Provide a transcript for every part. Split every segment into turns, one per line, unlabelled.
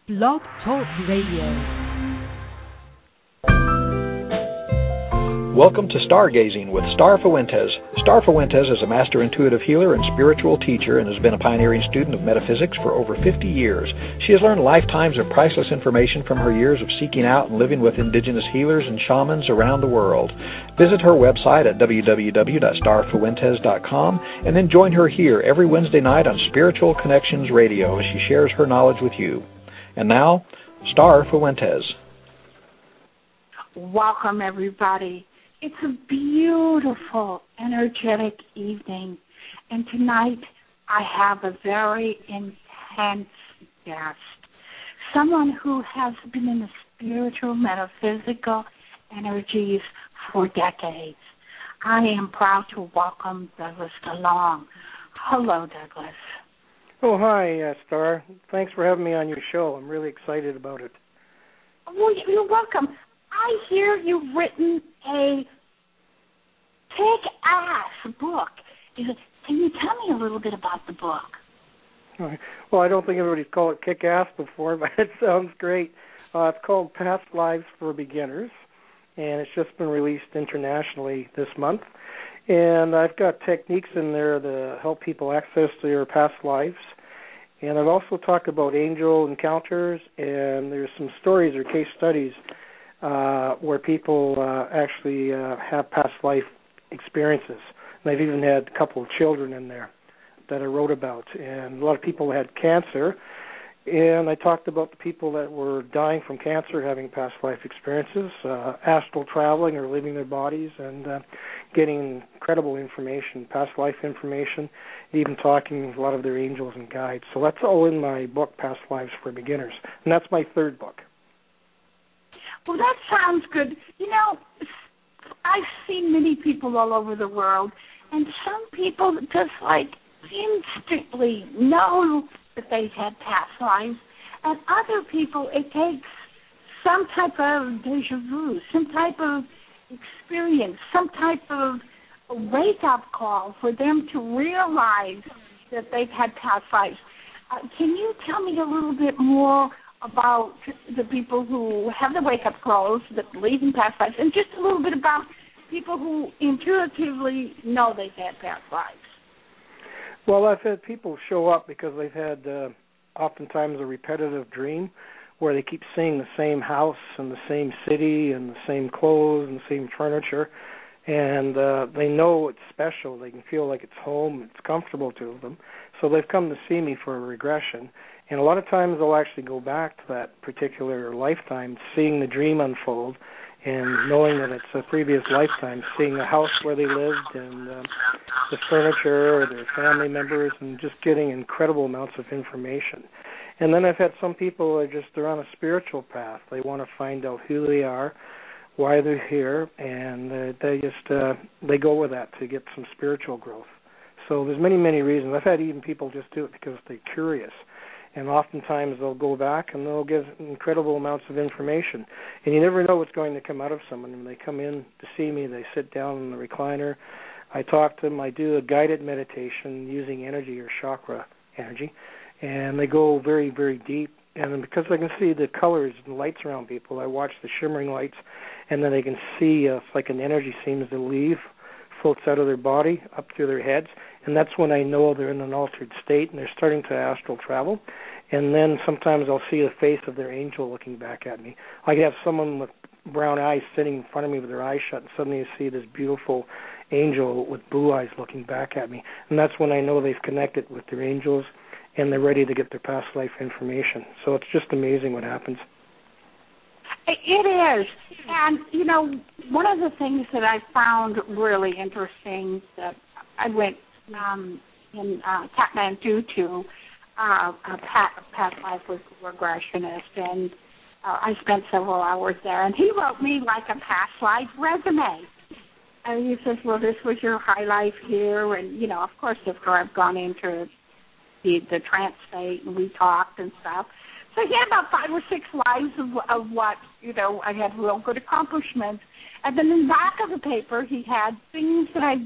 Blog Talk Radio.
Welcome to Stargazing with Star Fuentes. Star Fuentes is a master intuitive healer and spiritual teacher and has been a pioneering student of metaphysics for over 50 years. She has learned lifetimes of priceless information from her years of seeking out and living with indigenous healers and shamans around the world. Visit her website at www.starfuentes.com and then join her here every Wednesday night on Spiritual Connections Radio as she shares her knowledge with you. And now, Star Fuentes.
Welcome, everybody. It's a beautiful, energetic evening, and tonight I have a very intense guest, someone who has been in the spiritual, metaphysical energies for decades. I am proud to welcome Douglas DeLong. Hello, Douglas.
Oh, hi, Star. Thanks for having me on your show. I'm really excited about it.
Well, you're welcome. I hear you've written a kick-ass book. Can you tell me a little bit about the book?
Well, I don't think everybody's called it kick-ass before, but it sounds great. It's called Past Lives for Beginners, and it's just been released internationally this month. And I've got techniques in there to help people access their past lives. And I've also talked about angel encounters, and there's some stories or case studies where people actually have past life experiences. And I've even had a couple of children in there that I wrote about. And a lot of people had cancer, and I talked about the people that were dying from cancer having past life experiences, astral traveling or leaving their bodies, and getting incredible information, past life information, and even talking with a lot of their angels and guides. So that's all in my book, Past Lives for Beginners. And that's my third book.
Well, that sounds good. You know, I've seen many people all over the world, and some people just like instantly know that they've had past lives, and other people it takes some type of deja vu, some type of experience, some type of wake-up call for them to realize that they've had past lives. Can you tell me a little bit more about the people who have the wake-up calls that believe in past lives, and just a little bit about people who intuitively know they've had past lives?
Well, I've had people show up because they've had oftentimes a repetitive dream where they keep seeing the same house and the same city and the same clothes and the same furniture, and they know it's special. They can feel like it's home, it's comfortable to them. So they've come to see me for a regression. And a lot of times they'll actually go back to that particular lifetime, seeing the dream unfold and knowing that it's a previous lifetime, seeing the house where they lived and the furniture or their family members, and just getting incredible amounts of information. And then I've had some people that they're on a spiritual path. They want to find out who they are, why they're here, and they go with that to get some spiritual growth. So there's many, many reasons. I've had even people just do it because they're curious. And oftentimes they'll go back and they'll give incredible amounts of information. And you never know what's going to come out of someone. When they come in to see me, they sit down in the recliner. I talk to them. I do a guided meditation using energy or chakra energy. And they go very, very deep. And because I can see the colors and lights around people, I watch the shimmering lights. And then they can see it's like an energy seems to leave, floats out of their body, up through their heads. And that's when I know they're in an altered state and they're starting to astral travel. And then sometimes I'll see the face of their angel looking back at me. I could have someone with brown eyes sitting in front of me with their eyes shut, and suddenly you see this beautiful angel with blue eyes looking back at me. And that's when I know they've connected with their angels and they're ready to get their past life information. So it's just amazing what happens.
It is. And, you know, one of the things that I found really interesting that I went in Kathmandu to past life was regressionist, and I spent several hours there, and he wrote me like a past life resume. And he says, well, this was your high life here, and, you know, of course, after I've gone into the trance state, and we talked and stuff. So he had about 5 or 6 lives of what, you know, I had real good accomplishments. And then in the back of the paper, he had things that I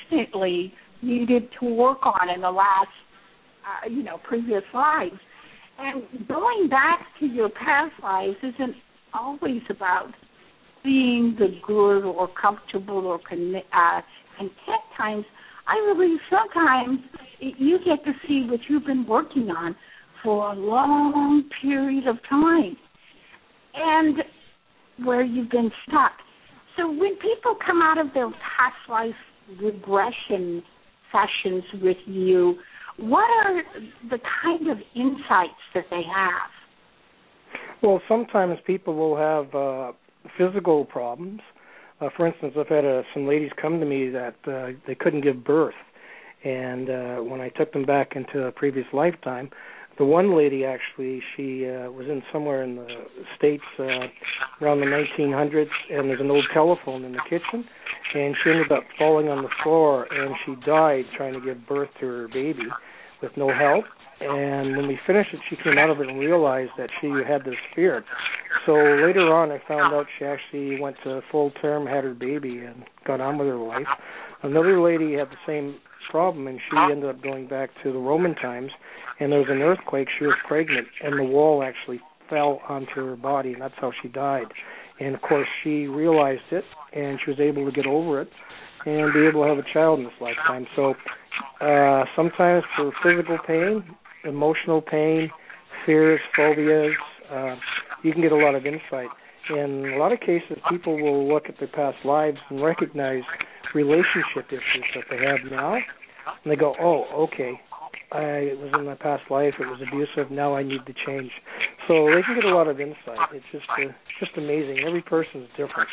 consistently needed to work on in the last, previous lives. And going back to your past lives isn't always about being the good or comfortable or content times. I believe sometimes you get to see what you've been working on for a long period of time and where you've been stuck. So when people come out of their past life regression sessions with you, what are the kind of insights that they have?
Well, sometimes people will have physical problems. For instance, I've had some ladies come to me that they couldn't give birth, and when I took them back into a previous lifetime, the one lady actually, she was in somewhere in the States around the 1900s, and there's an old telephone in the kitchen, and she ended up falling on the floor, and she died trying to give birth to her baby with no help. And when we finished it, she came out of it and realized that she had this fear. So later on, I found out she actually went to full term, had her baby, and got on with her life. Another lady had the same problem, and she ended up going back to the Roman times, and there was an earthquake. She was pregnant, and the wall actually fell onto her body, and that's how she died. And, of course, she realized it, and she was able to get over it and be able to have a child in this lifetime. So sometimes for physical pain, emotional pain, fears, phobias, you can get a lot of insight. In a lot of cases, people will look at their past lives and recognize relationship issues that they have now, and they go, oh, okay, it was in my past life, it was abusive, now I need to change. So they can get a lot of insight. It's just amazing. Every person is different.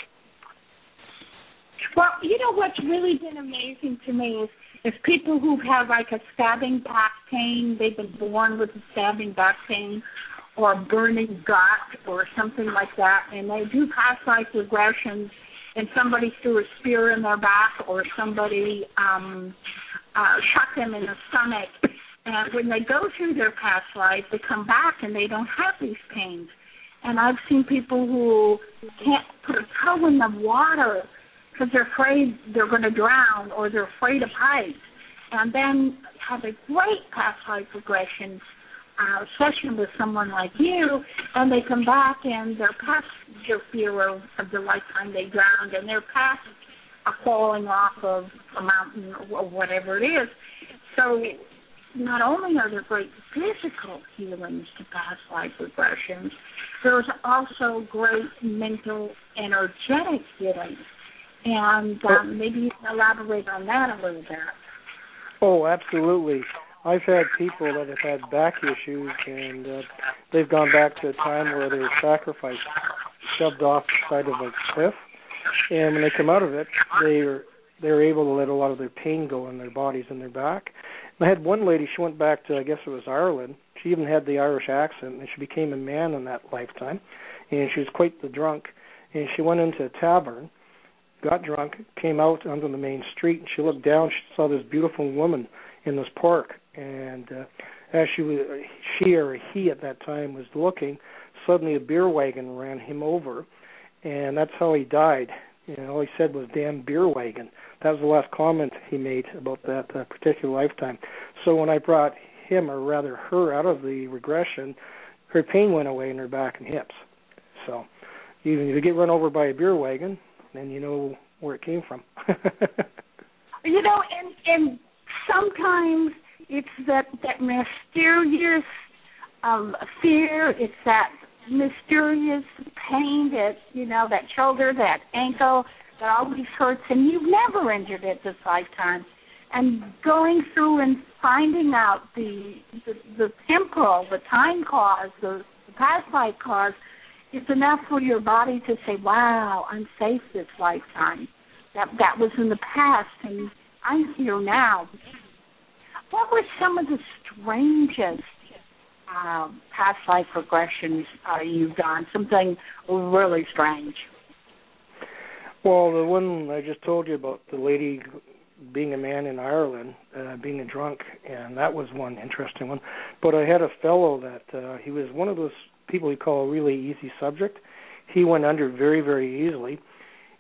Well, you know what's really been amazing to me is people who have like a stabbing back pain, they've been born with a stabbing back pain or a burning gut or something like that, and they do past life regressions, and somebody threw a spear in their back or somebody shot them in the stomach. And when they go through their past life, they come back and they don't have these pains. And I've seen people who can't put a toe in the water because they're afraid they're going to drown or they're afraid of heights, and then have a great past life regression session with someone like you, and they come back and they're past their fear of the lifetime they drowned, and they're past falling off of a mountain or whatever it is. So not only are there great physical healings to past life regressions, there's also great mental, energetic healings. And maybe you can elaborate on that a little bit.
Oh, absolutely. I've had people that have had back issues, and they've gone back to a time where they were sacrificed, shoved off the side of a cliff, and when they come out of it, they're able to let a lot of their pain go in their bodies and their back. And I had one lady, she went back to, I guess it was Ireland. She even had the Irish accent, and she became a man in that lifetime, and she was quite the drunk. And she went into a tavern, got drunk, came out onto the main street, and she looked down, she saw this beautiful woman in this park, and as she or he at that time was looking, suddenly a beer wagon ran him over, and that's how he died. All he said was, damn beer wagon. That was the last comment he made about that particular lifetime. So when I brought him, or rather her, out of the regression, her pain went away in her back and hips. So even if you get run over by a beer wagon, then you know where it came from.
And sometimes it's that mysterious fear, it's that mysterious pain that, that shoulder, that ankle, that always hurts, and you've never injured it this lifetime. And going through and finding out the temporal, the time cause, the past life cause, it's enough for your body to say, wow, I'm safe this lifetime. That was in the past, and I'm here now. What were some of the strangest past life regressions you've done? Something really strange.
Well, the one I just told you about, the lady being a man in Ireland, being a drunk, and that was one interesting one. But I had a fellow that he was one of those people you call a really easy subject. He went under very, very easily.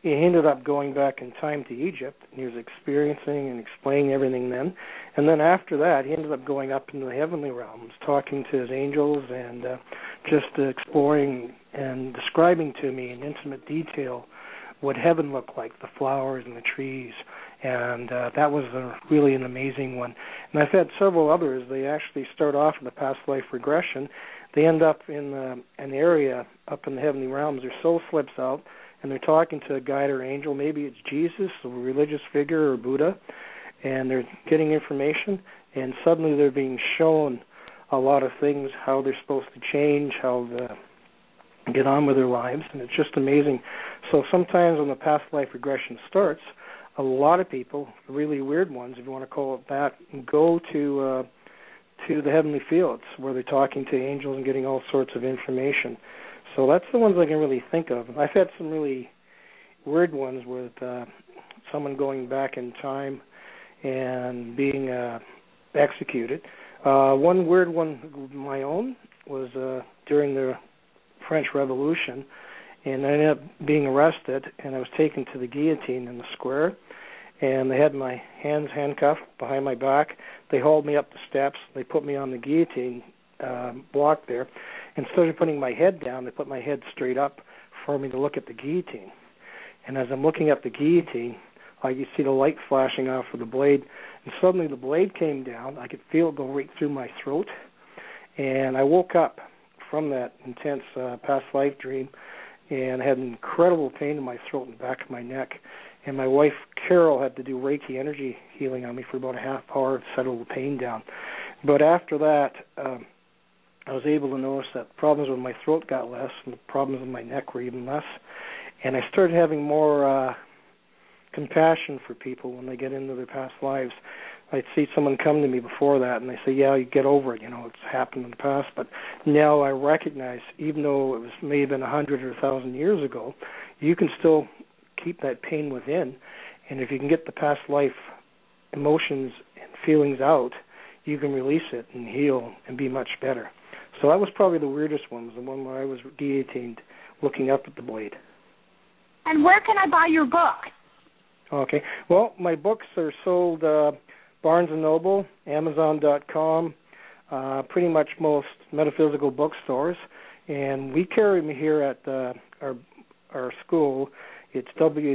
he ended up going back in time to Egypt, and he was experiencing and explaining everything then. And then after that, he ended up going up into the heavenly realms, talking to his angels and just exploring and describing to me in intimate detail what heaven looked like, the flowers and the trees. And that was really an amazing one. And I've had several others. They actually start off in the past life regression. They end up in an area up in the heavenly realms. Their soul slips out, and they're talking to a guide or angel. Maybe it's Jesus, a religious figure, or Buddha, and they're getting information, and suddenly they're being shown a lot of things, how they're supposed to change, how to get on with their lives, and it's just amazing. So sometimes when the past life regression starts, a lot of people, really weird ones, if you want to call it that, go to the heavenly fields where they're talking to angels and getting all sorts of information. So that's the ones I can really think of. I've had some really weird ones with someone going back in time and being executed. One weird one of my own was during the French Revolution, and I ended up being arrested, and I was taken to the guillotine in the square, and they had my hands handcuffed behind my back. They hauled me up the steps. They put me on the guillotine block there. Instead of putting my head down, they put my head straight up for me to look at the guillotine. And as I'm looking at the guillotine, you see the light flashing off of the blade, and suddenly the blade came down. I could feel it go right through my throat, and I woke up from that intense past life dream, and I had incredible pain in my throat and back of my neck. And my wife, Carol, had to do Reiki energy healing on me for about a half hour to settle the pain down. But after that, I was able to notice that problems with my throat got less, and the problems with my neck were even less. And I started having more compassion for people when they get into their past lives. I'd see someone come to me before that, and they say, yeah, you get over it, it's happened in the past. But now I recognize, even though it was may have been 100 or 1,000 years ago, you can still keep that pain within. And if you can get the past life emotions and feelings out, you can release it and heal and be much better. So that was probably the weirdest one, the one where I was guillotined looking up at the blade.
And where can I buy your book?
Okay. Well, my books are sold Barnes & Noble, Amazon.com, pretty much most metaphysical bookstores. And we carry them here at our school. It's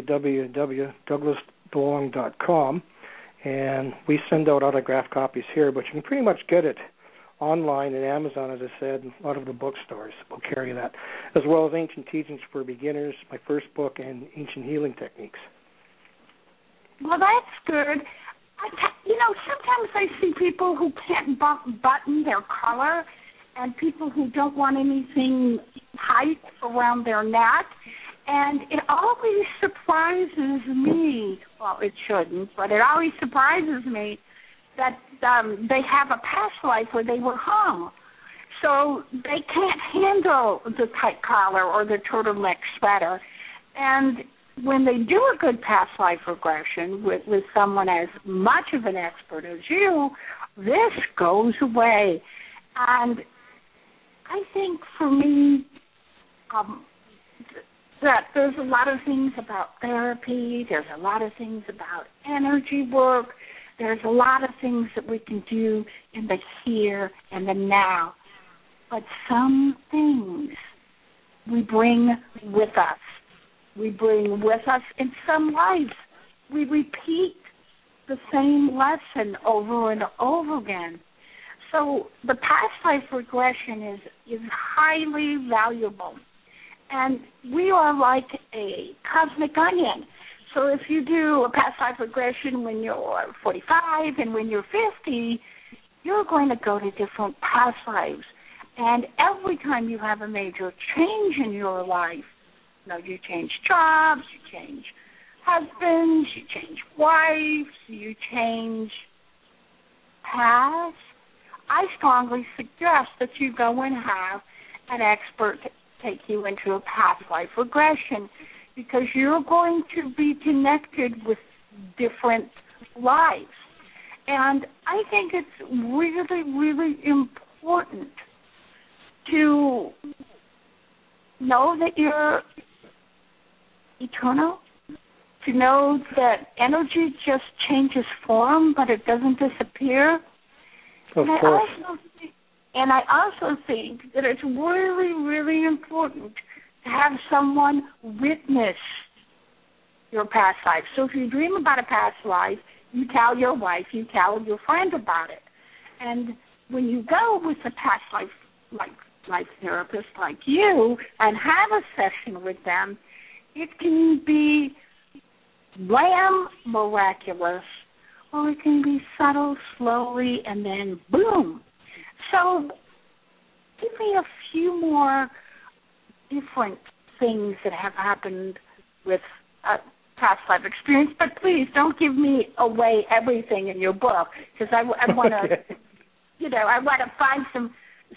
www.douglasdelong.com. And we send out autographed copies here, but you can pretty much get it online at Amazon, as I said, and a lot of the bookstores will carry that, as well as Ancient Teachings for Beginners, my first book, and Ancient Healing Techniques.
Well, that's good. Sometimes I see people who can't button their collar and people who don't want anything tight around their neck. And it always surprises me, well, it shouldn't, but it always surprises me that they have a past life where they were hung. So they can't handle the tight collar or the turtleneck sweater. And when they do a good past life regression with someone as much of an expert as you, this goes away. And I think for me, that there's a lot of things about therapy, there's a lot of things about energy work, there's a lot of things that we can do in the here and the now. But some things we bring with us. We bring with us in some lives. We repeat the same lesson over and over again. So the past life regression is highly valuable. And we are like a cosmic onion. So if you do a past life regression when you're 45 and when you're 50, you're going to go to different past lives. And every time you have a major change in your life, you change jobs, you change husbands, you change wives, you change paths, I strongly suggest that you go and have an expert take you into a past life regression, because you're going to be connected with different lives. And I think it's really, really important to know that you're eternal, to know that energy just changes form, but it doesn't disappear.
Of course.
And I also think that it's really, really important to have someone witness your past life. So if you dream about a past life, you tell your wife, you tell your friend about it. And when you go with a past life therapist like you and have a session with them, it can be blam, miraculous, or it can be subtle, slowly, and then boom. So give me a few more different things that have happened with past life experience, but please don't give me away everything in your book, because I want to, I want to find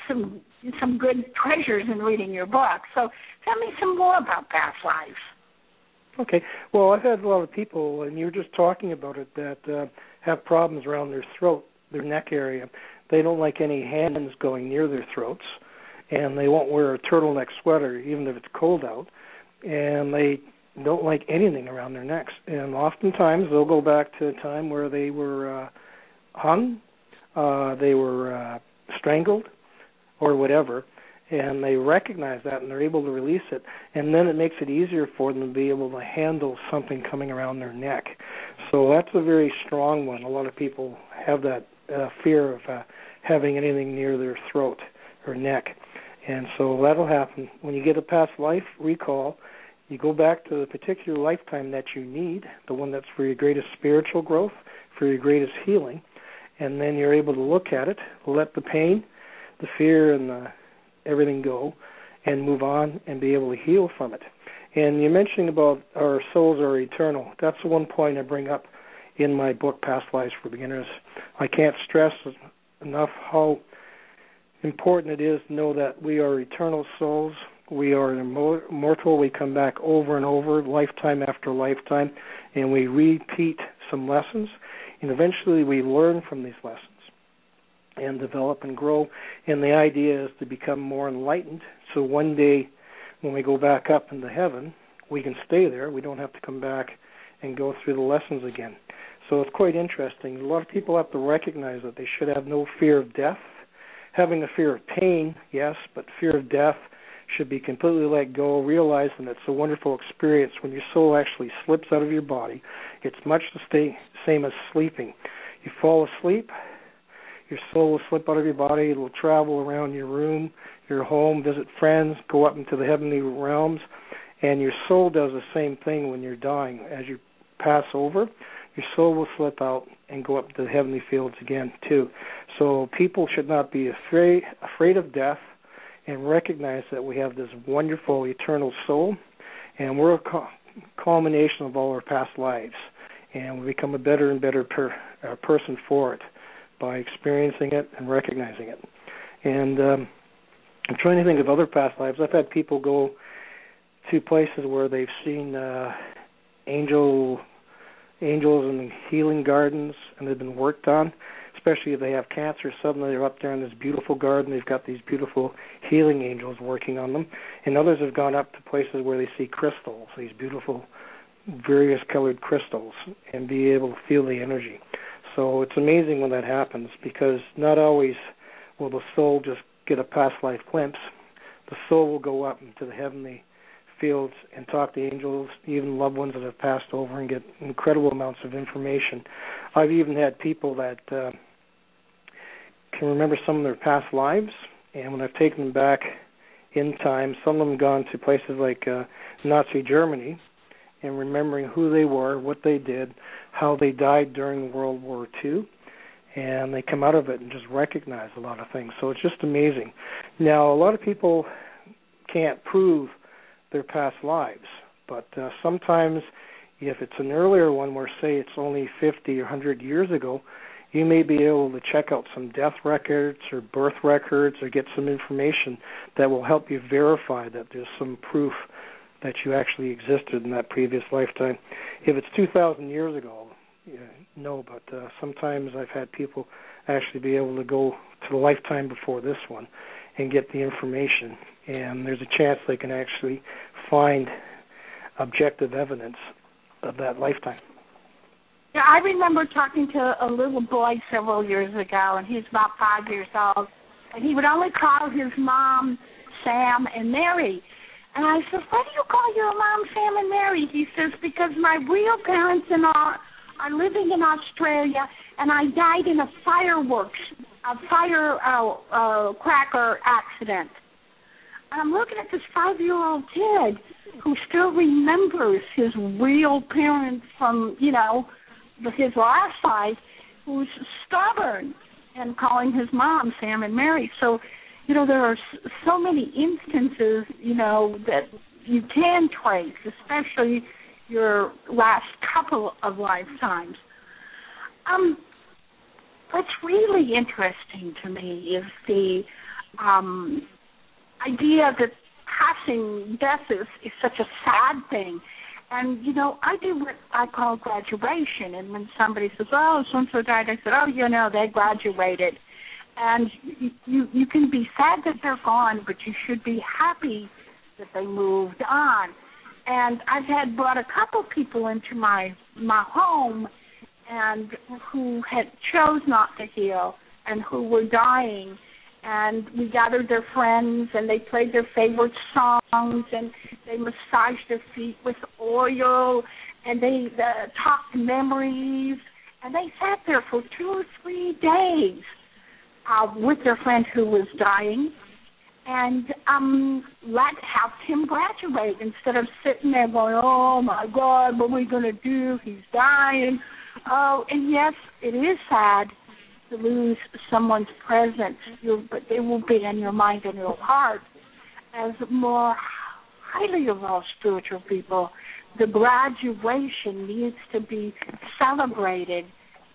some good treasures in reading your book. So tell me some more about past lives.
Okay. Well, I've had a lot of people, and you were just talking about it, that have problems around their throat, their neck area. They don't like any hands going near their throats, and they won't wear a turtleneck sweater even if it's cold out, and they don't like anything around their necks. And oftentimes they'll go back to a time where they were hung, they were strangled, or whatever, and they recognize that and they're able to release it, and then it makes it easier for them to be able to handle something coming around their neck. So that's a very strong one. A lot of people have that fear of having anything near their throat or neck, and so that'll happen. When you get a past life recall, you go back to the particular lifetime that you need, the one that's for your greatest spiritual growth, for your greatest healing, and then you're able to look at it, let the pain, the fear, and everything go, and move on and be able to heal from it. And you're mentioning about our souls are eternal. That's the one point I bring up in my book, Past Lives for Beginners. I can't stress enough how important it is to know that we are eternal souls. We are immortal. We come back over and over, lifetime after lifetime, and we repeat some lessons, and eventually we learn from these lessons and develop and grow. And the idea is to become more enlightened, so one day when we go back up into heaven, we can stay there. We don't have to come back and go through the lessons again. So it's quite interesting. A lot of people have to recognize that they should have no fear of death. Having a fear of pain, yes, but fear of death should be completely let go, realizing it's a wonderful experience when your soul actually slips out of your body. It's much the same as sleeping. You fall asleep, your soul will slip out of your body. It will travel around your room, your home, visit friends, go up into the heavenly realms, and your soul does the same thing when you're dying. As you pass over, your soul will slip out and go up to the heavenly fields again, too. So people should not be afraid of death, and recognize that we have this wonderful eternal soul, and we're a culmination of all our past lives, and we become a better and better person for it by experiencing it and recognizing it. And I'm trying to think of other past lives. I've had people go to places where they've seen angels in healing gardens, and they've been worked on. Especially if they have cancer, suddenly they're up there in this beautiful garden. They've got these beautiful healing angels working on them. And others have gone up to places where they see crystals, these beautiful, various colored crystals, and be able to feel the energy. So it's amazing when that happens, because not always will the soul just get a past life glimpse. The soul will go up into the heavenly fields and talk to angels, even loved ones that have passed over, and get incredible amounts of information. I've even had people that can remember some of their past lives, and when I've taken them back in time, some of them have gone to places like Nazi Germany, and remembering who they were, what they did, how they died during World War II, and they come out of it and just recognize a lot of things. So it's just amazing. Now, a lot of people can't prove their past lives, but sometimes if it's an earlier one where, say, it's only 50 or 100 years ago, you may be able to check out some death records or birth records or get some information that will help you verify that there's some proof that you actually existed in that previous lifetime. If it's 2,000 years ago, no, but sometimes I've had people actually be able to go to the lifetime before this one and get the information, and there's a chance they can actually find objective evidence of that lifetime.
Yeah, I remember talking to a little boy several years ago, and he's about 5 years old, and he would only call his mom Sam and Mary. And I said, why do you call your mom Sam and Mary? He says, because my real parents are living in Australia, and I died in a firecracker accident. And I'm looking at this 5-year-old kid who still remembers his real parents from, his last life, who's stubborn and calling his mom Sam and Mary. So, there are so many instances, that you can trace, especially your last couple of lifetimes. What's really interesting to me is the idea that death is such a sad thing. And, I do what I call graduation. And when somebody says, oh, so-and-so died, I said, oh, they graduated. And you can be sad that they're gone, but you should be happy that they moved on. And I've had brought a couple people into my home and who had chose not to heal and who were dying. And we gathered their friends, and they played their favorite songs, and they massaged their feet with oil, and they talked memories, and they sat there for 2 or 3 days with their friend who was dying, and have him graduate instead of sitting there going, oh, my God, what are we going to do? He's dying. Oh, and yes, it is sad to lose someone's presence, but they will be in your mind and your heart. As more highly evolved spiritual people, the graduation needs to be celebrated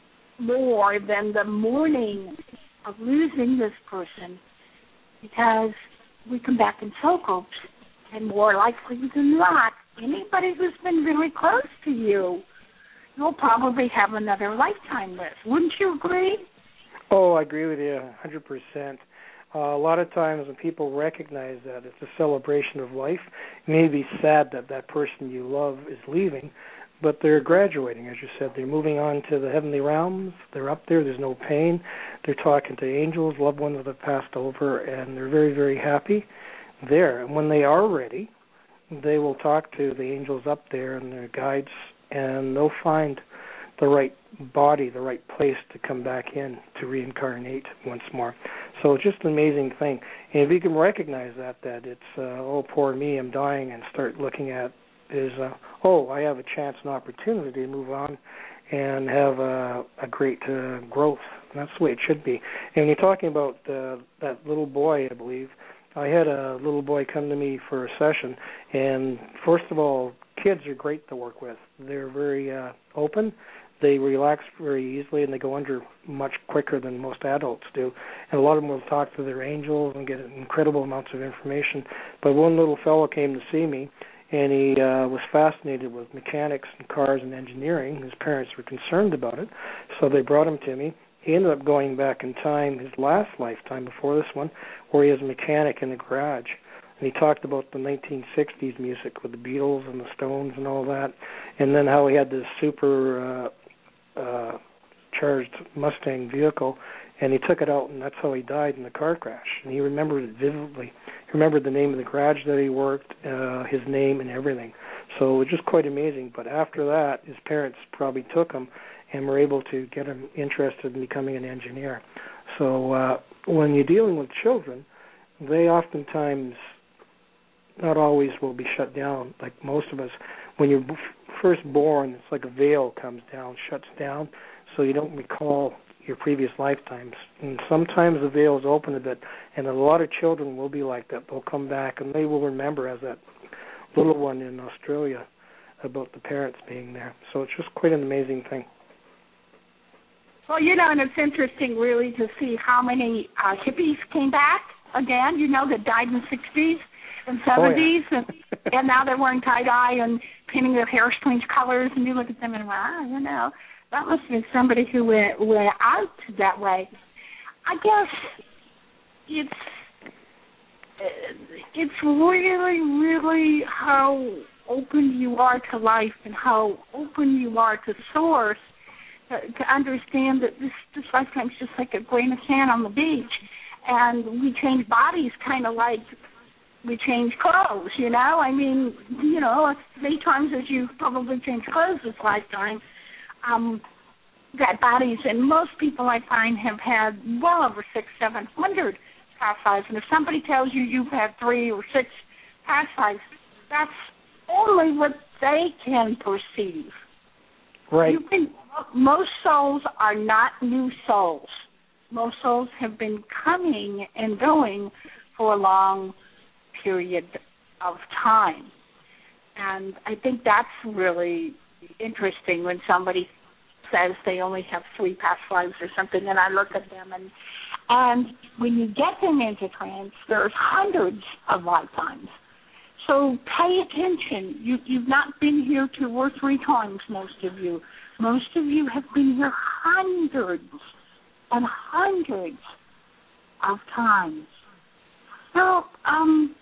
more than the mourning of losing this person, because we come back in circles, and more likely than not, anybody who's been really close to you, you'll probably have another lifetime with. Wouldn't you agree?
Oh, I agree with you 100%. A lot of times when people recognize that it's a celebration of life, it may be sad that that person you love is leaving, but they're graduating, as you said. They're moving on to the heavenly realms. They're up there. There's no pain. They're talking to angels, loved ones that have passed over, and they're very, very happy there. And when they are ready, they will talk to the angels up there and their guides, and they'll find the right body, the right place to come back in to reincarnate once more. So it's just an amazing thing. And if you can recognize that it's, oh, poor me, I'm dying, and start looking at is, I have a chance and opportunity to move on and have a great growth. And that's the way it should be. And when you're talking about that little boy, I believe, I had a little boy come to me for a session, and first of all, kids are great to work with. They're very open. They relax very easily, and they go under much quicker than most adults do. And a lot of them will talk to their angels and get incredible amounts of information. But one little fellow came to see me, and he was fascinated with mechanics and cars and engineering. His parents were concerned about it, so they brought him to me. He ended up going back in time, his last lifetime before this one, where he was a mechanic in the garage. And he talked about the 1960s music with the Beatles and the Stones and all that, and then how he had this super charged Mustang vehicle, and he took it out, and that's how he died in the car crash. And he remembered it vividly. He remembered the name of the garage that he worked, his name and everything. So it was just quite amazing. But after that, his parents probably took him and were able to get him interested in becoming an engineer. So when you're dealing with children, they oftentimes not always will be shut down, like most of us. When you're first born, it's like a veil comes down, shuts down, so you don't recall your previous lifetimes. And sometimes the veil is open a bit, and a lot of children will be like that. They'll come back, and they will remember, as that little one in Australia, about the parents being there. So it's just quite an amazing thing.
Well, and it's interesting, really, to see how many hippies came back again, that died in the 60s and 70s, and now they're wearing tie-dye and painting their hair strange colors, and you look at them and, wow, that must have been somebody who went out that way. I guess it's really, really how open you are to life and how open you are to source, to understand that this lifetime's just like a grain of sand on the beach, and we change bodies kind of like we change clothes, you know? I mean, you know, as many times as you probably change clothes this lifetime, that bodies, and most people I find have had well over 600-700 past lives, and if somebody tells you you've had 3 or 6 past lives, that's only what they can perceive.
Right.
Most souls are not new souls. Most souls have been coming and going for a long period of time. And I think that's really interesting when somebody says they only have 3 past lives or something, and I look at them, and when you get them into trance, there's hundreds of lifetimes. So pay attention. You've not been here 2 or 3 times, most of you. Most of you have been here hundreds and hundreds of times. So, tell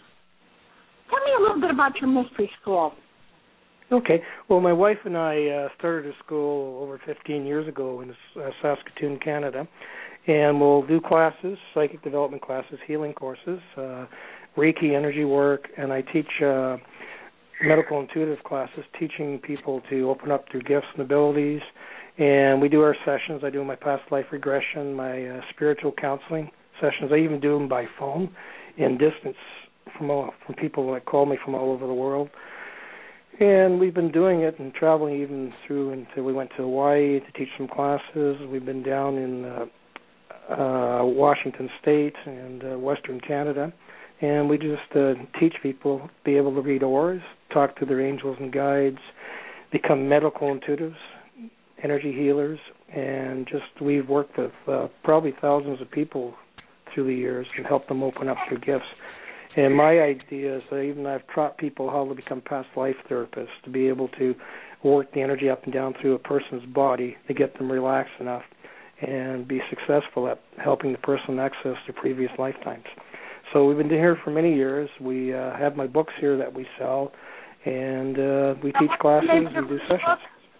me a little bit about your mystery school.
Okay. Well, my wife and I started a school over 15 years ago in Saskatoon, Canada, and we'll do classes, psychic development classes, healing courses, Reiki, energy work, and I teach medical intuitive classes, teaching people to open up their gifts and abilities. And we do our sessions. I do my past life regression, my spiritual counseling sessions. I even do them by phone in distance from people that call me from all over the world. And we've been doing it and traveling even through until we went to Hawaii to teach some classes. We've been down in Washington State and Western Canada. And we just teach people be able to read auras, talk to their angels and guides, become medical intuitives, energy healers, and just we've worked with probably thousands of people through the years and helped them open up their gifts. And my idea is that I've taught people how to become past life therapists, to be able to work the energy up and down through a person's body to get them relaxed enough and be successful at helping the person access their previous lifetimes. So we've been here for many years. We have my books here that we sell, and we teach classes and do sessions.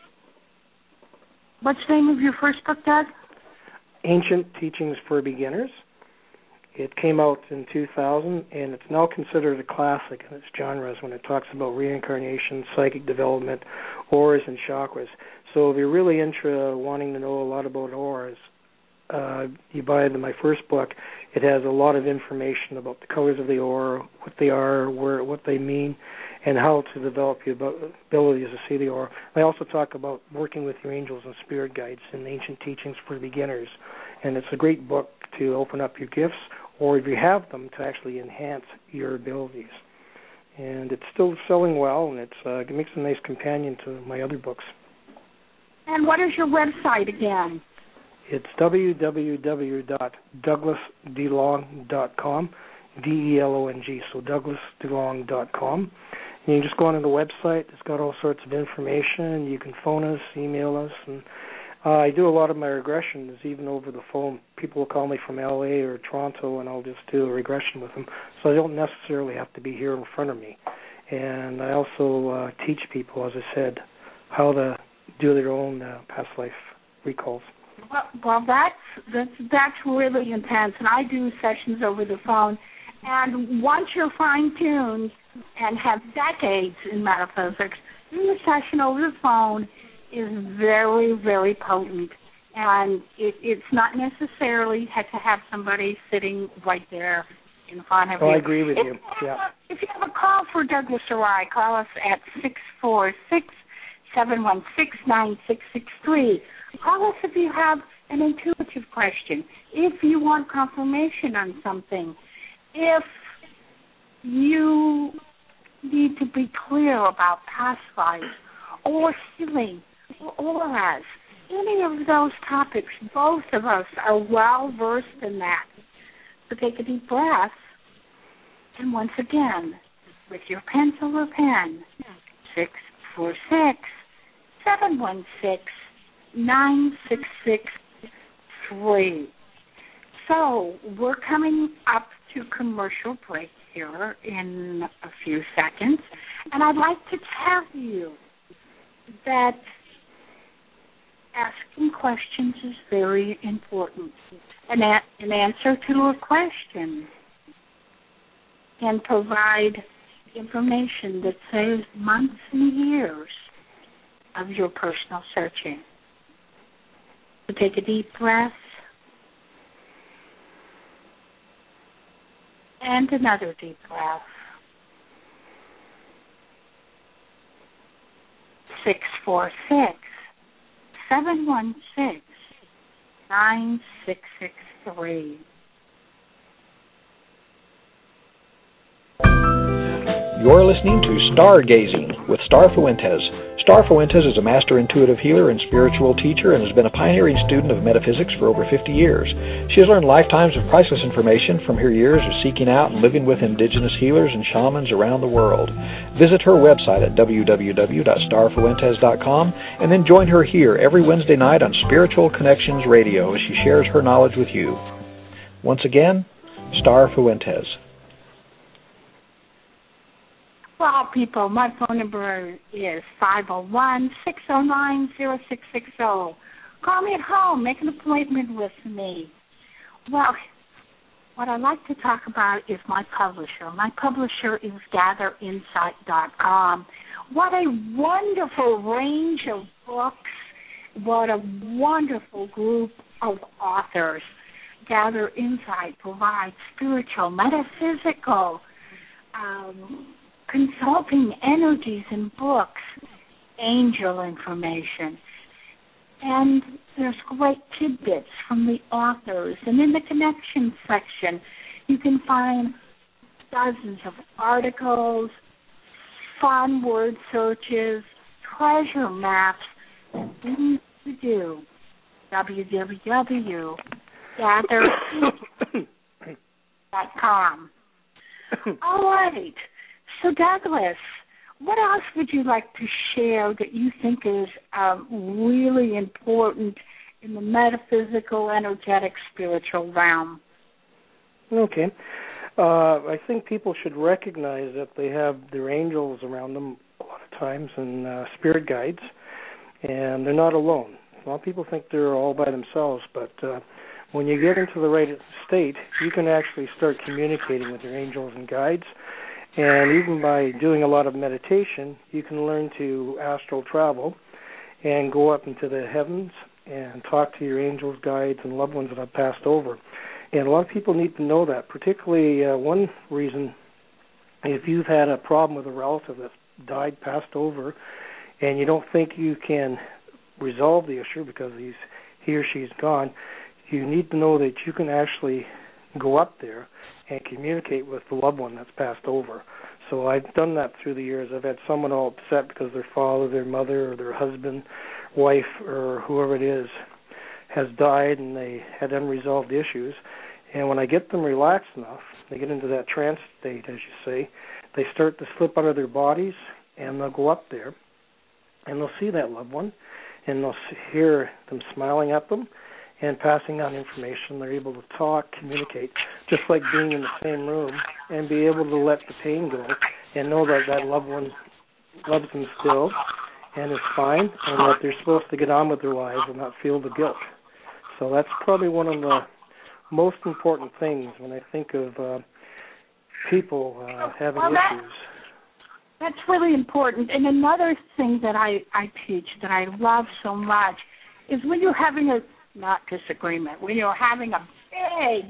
What's the name of your first book, Doug?
Ancient Teachings for Beginners. It came out in 2000, and it's now considered a classic in its genres when it talks about reincarnation, psychic development, auras, and chakras. So if you're really wanting to know a lot about auras, you buy my first book. It has a lot of information about the colors of the aura, what they are, what they mean, and how to develop your abilities to see the aura. I also talk about working with your angels and spirit guides in Ancient Teachings for Beginners. And it's a great book to open up your gifts, or if you have them, to actually enhance your abilities. And it's still selling well, and it makes a nice companion to my other books.
And what is your website again?
It's www.douglasdelong.com, DELONG, so douglasdelong.com. And you can just go onto the website. It's got all sorts of information. You can phone us, email us. And I do a lot of my regressions, even over the phone. People will call me from L.A. or Toronto, and I'll just do a regression with them. So I don't necessarily have to be here in front of me. And I also teach people, as I said, how to do their own past life recalls.
Well, that's really intense, and I do sessions over the phone. And once you're fine-tuned and have decades in metaphysics, doing a session over the phone is very, very potent. And it's not necessarily had to have somebody sitting right there in front of you.
I agree with you. Yeah.
If you have a call for Douglas or I, call us at 646-716-9663. Call us if you have an intuitive question, if you want confirmation on something, if you need to be clear about past lives or healing or auras, any of those topics. Both of us are well versed in that. So take a deep breath, and once again, with your pencil or pen, 646-716-9663. So we're coming up to commercial break here in a few seconds, and I'd like to tell you that asking questions is very important. An answer to a question can provide information that saves months and years of your personal searching. So take a deep breath and another deep breath. 646-716-9663.
You're listening to Stargazing with Star Fuentes. Star Fuentes is a master intuitive healer and spiritual teacher and has been a pioneering student of metaphysics for over 50 years. She has learned lifetimes of priceless information from her years of seeking out and living with indigenous healers and shamans around the world. Visit her website at www.starfuentes.com and then join her here every Wednesday night on Spiritual Connections Radio as she shares her knowledge with you. Once again, Star Fuentes.
Well, people, my phone number is 501-609-0660. Call me at home. Make an appointment with me. Well, what I'd like to talk about is my publisher. My publisher is GatherInsight.com. What a wonderful range of books. What a wonderful group of authors. Gather Insight provides spiritual, metaphysical, consulting energies and books, angel information. And there's great tidbits from the authors. And in the connection section, you can find dozens of articles, fun word searches, treasure maps, and things to do. www.gather.com. All right. So, Douglas, what else would you like to share that you think is really important in the metaphysical, energetic, spiritual realm?
Okay. I think people should recognize that they have their angels around them a lot of times and spirit guides, and they're not alone. A lot of people think they're all by themselves, but when you get into the right state, you can actually start communicating with your angels and guides. And even by doing a lot of meditation, you can learn to astral travel and go up into the heavens and talk to your angels, guides, and loved ones that have passed over. And a lot of people need to know that, particularly one reason, if you've had a problem with a relative that's died, passed over, and you don't think you can resolve the issue because he or she's gone, you need to know that you can actually go up there and communicate with the loved one that's passed over. So I've done that through the years. I've had someone all upset because their father, their mother, or their husband, wife, or whoever it is has died and they had unresolved issues. And when I get them relaxed enough, they get into that trance state, as you say, they start to slip out of their bodies and they'll go up there and they'll see that loved one and they'll hear them smiling at them and passing on information. They're able to talk, communicate, just like being in the same room, and be able to let the pain go and know that that loved one loves them still and is fine, and that they're supposed to get on with their lives and not feel the guilt. So that's probably one of the most important things when I think of people having issues.
That's really important. And another thing that I teach that I love so much is when you're having not disagreement, when you're having a big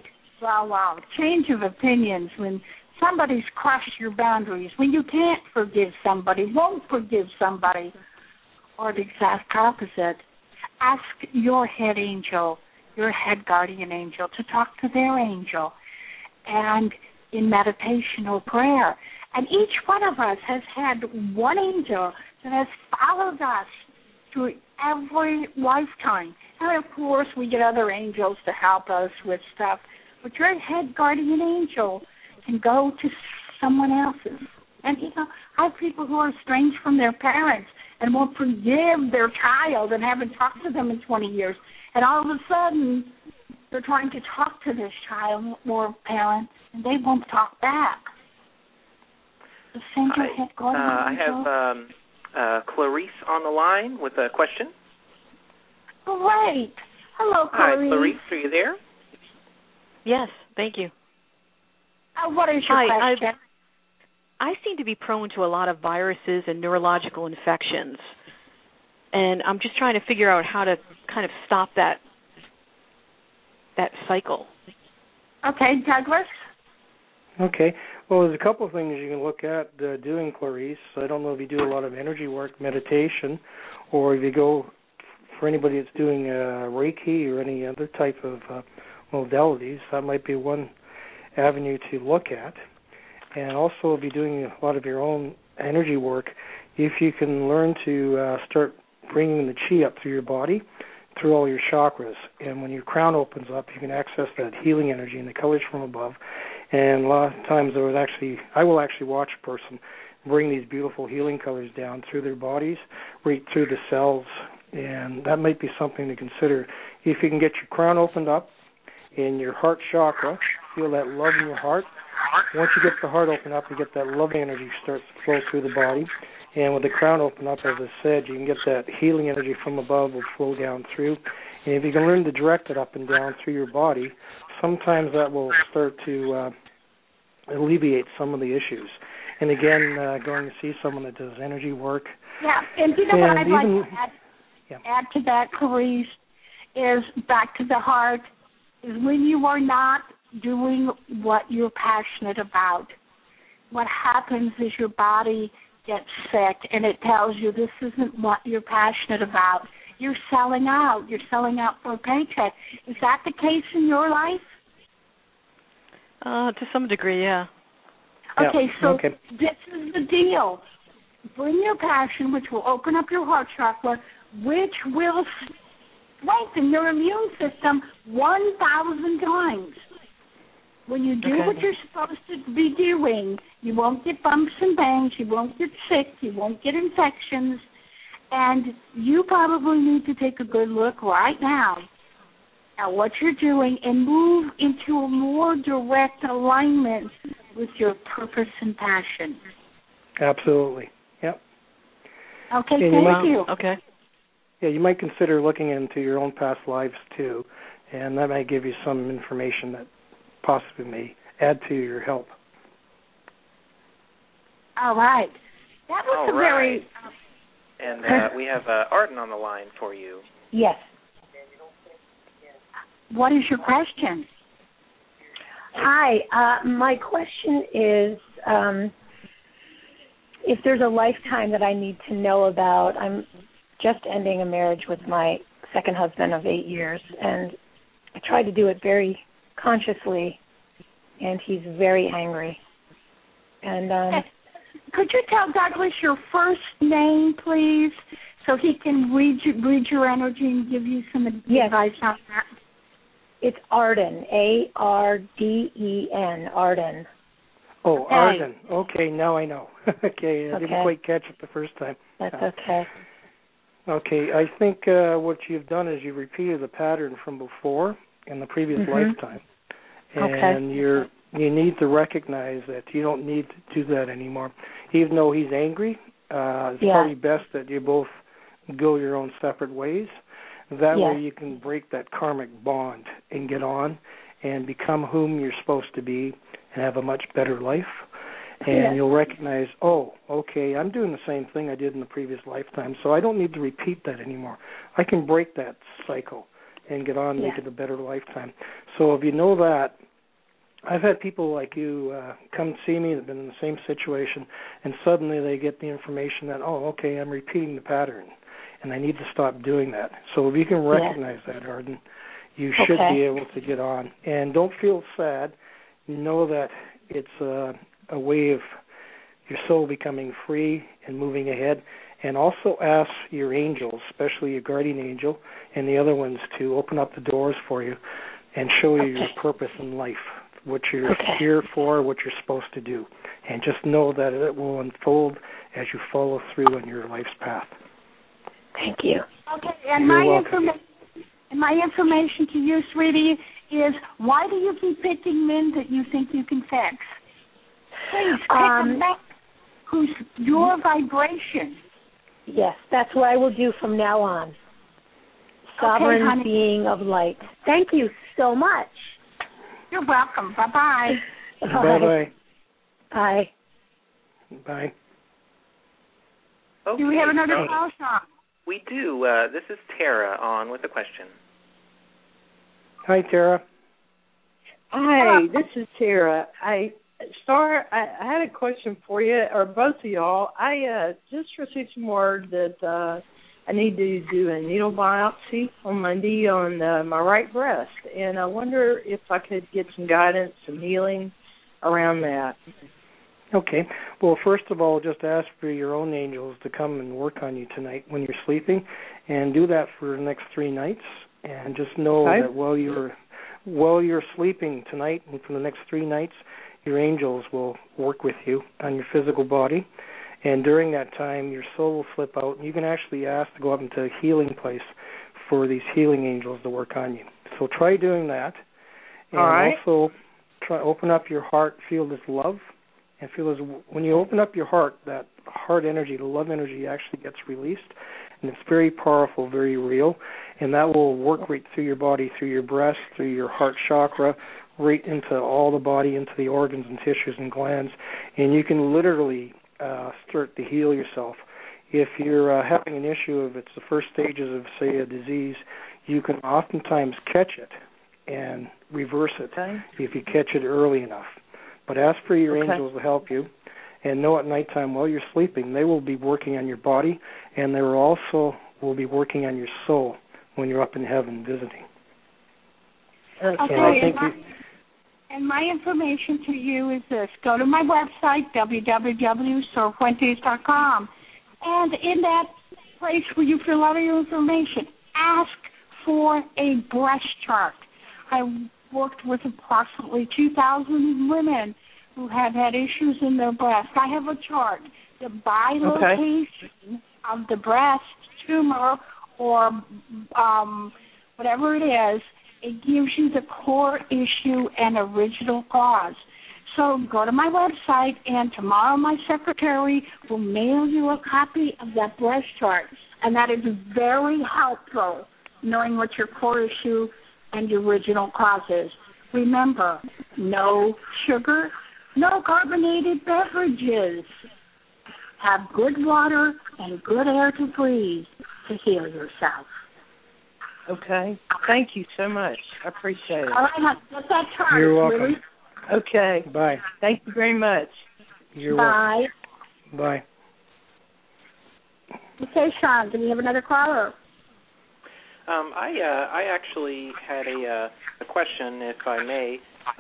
change of opinions, when somebody's crushed your boundaries, when you can't forgive somebody, won't forgive somebody, or the exact opposite, ask your head angel, your head guardian angel, to talk to their angel, and in meditation or prayer. And each one of us has had one angel that has followed us through every lifetime. And, of course, we get other angels to help us with stuff. But your head guardian angel can go to someone else's. And, I have people who are estranged from their parents and won't forgive their child and haven't talked to them in 20 years. And all of a sudden, they're trying to talk to this child or parent, and they won't talk back. Send your head, go ahead.
I have Clarice on the line with a question.
Great. Hello, Clarice.
Hi, Clarice, are you there?
Yes, thank you.
What is your question?
I seem to be prone to a lot of viruses and neurological infections, and I'm just trying to figure out how to kind of stop that cycle.
Okay, Douglas?
Okay. Well, there's a couple of things you can look at doing, Clarice. I don't know if you do a lot of energy work, meditation, or if you go, for anybody that's doing Reiki or any other type of modalities, that might be one avenue to look at. And also, if you're doing a lot of your own energy work, if you can learn to start bringing the chi up through your body, through all your chakras. And when your crown opens up, you can access that healing energy and the colors from above. And a lot of times I will actually watch a person bring these beautiful healing colors down through their bodies, right through the cells. And that might be something to consider. If you can get your crown opened up and your heart chakra, feel that love in your heart. Once you get the heart open up, you get that loving energy starts to flow through the body. And with the crown open up, as I said, you can get that healing energy from above will flow down through. And if you can learn to direct it up and down through your body, sometimes that will start to alleviate some of the issues. And again, going to see someone that does energy work.
Yeah, and you know what I'd like to add to that, Clarice, is back to the heart, is when you are not doing what you're passionate about, what happens is your body gets sick and it tells you this isn't what you're passionate about. You're selling out. You're selling out for a paycheck. Is that the case in your life?
To some degree, yeah.
Okay, so this is the deal. Bring your passion, which will open up your heart chakra, which will strengthen your immune system 1,000 times. When you do what you're supposed to be doing, you won't get bumps and bangs, you won't get sick, you won't get infections, and you probably need to take a good look right now at what you're doing and move into a more direct alignment with your purpose and passion.
Absolutely. Yep.
Okay, thank you.
Okay.
Yeah, you might consider looking into your own past lives too, and that might give you some information that possibly may add to your help.
All right. That was
All right. And we have Arden on the line for you.
Yes.
What is your question?
Hi. My question is if there's a lifetime that I need to know about. I'm just ending a marriage with my second husband of 8 years, and I tried to do it very consciously, and he's very angry. And
could you tell Douglas your first name, please, so he can read your energy and give you some advice on that?
It's Arden, A-R-D-E-N, Arden.
Oh, Arden. Okay, now I know. Okay, I didn't quite catch it the first time.
That's okay.
Okay, I think what you've done is you've repeated the pattern from before in the previous lifetime. And you need to recognize that you don't need to do that anymore. Even though he's angry, it's probably best that you both go your own separate ways. That way you can break that karmic bond and get on and become whom you're supposed to be and have a much better life. And you'll recognize, oh, okay, I'm doing the same thing I did in the previous lifetime, so I don't need to repeat that anymore. I can break that cycle and get on and make it a better lifetime. So if you know that, I've had people like you come see me that have been in the same situation, and suddenly they get the information that, oh, okay, I'm repeating the pattern, and I need to stop doing that. So if you can recognize that, Arden, you should be able to get on. And don't feel sad. Know that it's a way of your soul becoming free and moving ahead. And also ask your angels, especially your guardian angel and the other ones, to open up the doors for you and show you your purpose in life, what you're here for, what you're supposed to do. And just know that it will unfold as you follow through on your life's path.
Thank you.
Okay, and my information to you, sweetie, is why do you keep picking men that you think you can fix? Please, pick them back. who's your vibration.
Yes, that's what I will do from now on. Sovereign being of light. Thank you so much.
You're welcome. Bye-bye.
Bye-bye.
Bye.
Bye.
Okay,
Do we have another call, Sean?
We do. This is Tara on with a question.
Hi, Tara.
Hi, this is Tara. I had a question for you, or both of y'all. I just received some word that I need to do a needle biopsy on Monday on my right breast, and I wonder if I could get some guidance, some healing around that.
Okay. Well, first of all, just ask for your own angels to come and work on you tonight when you're sleeping, and do that for the next 3 nights. And just know that while you're sleeping tonight and for the next 3 nights, your angels will work with you on your physical body. And during that time, your soul will slip out, and you can actually ask to go up into a healing place for these healing angels to work on you. So try doing that. And also try open up your heart, feel this love. And feel as when you open up your heart, that heart energy, the love energy actually gets released, and it's very powerful, very real, and that will work right through your body, through your breast, through your heart chakra, right into all the body, into the organs and tissues and glands, and you can literally start to heal yourself. If you're having an issue, if it's the first stages of, say, a disease, you can oftentimes catch it and reverse it if you catch it early enough. But ask for your angels to help you, and know at nighttime while you're sleeping, they will be working on your body, and they will be working on your soul when you're up in heaven visiting.
And my information to you is this. Go to my website, www.sorfuentes.com, and in that place where you fill out your information, ask for a breast chart. I worked with approximately 2,000 women who have had issues in their breast. I have a chart. The bilocation of the breast tumor or whatever it is, it gives you the core issue and original cause. So go to my website, and tomorrow my secretary will mail you a copy of that breast chart. And that is very helpful, knowing what your core issue and your original cause is. Remember, no sugar, no carbonated beverages. Have good water and good air to breathe to heal yourself.
Okay. Thank you so much. I appreciate it.
All right, get that chart.
You're welcome.
Really?
Okay.
Bye.
Thank you very much.
You're welcome. Bye.
Okay, Sean, do we have another caller?
I actually had a question, if I may.